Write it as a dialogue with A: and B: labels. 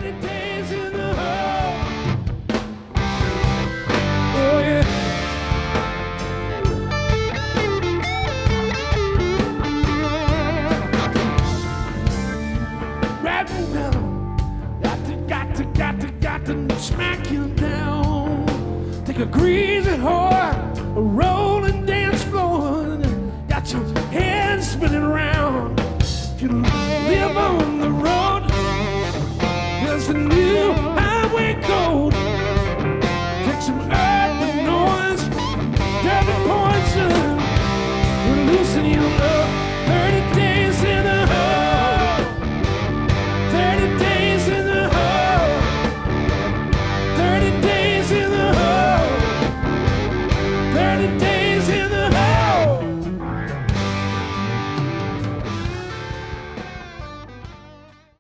A: Better days in the hole. Oh yeah. Got to smack you down. Take a greasy whore, a rolling dance floor, got your head spinning around. If you live on the road.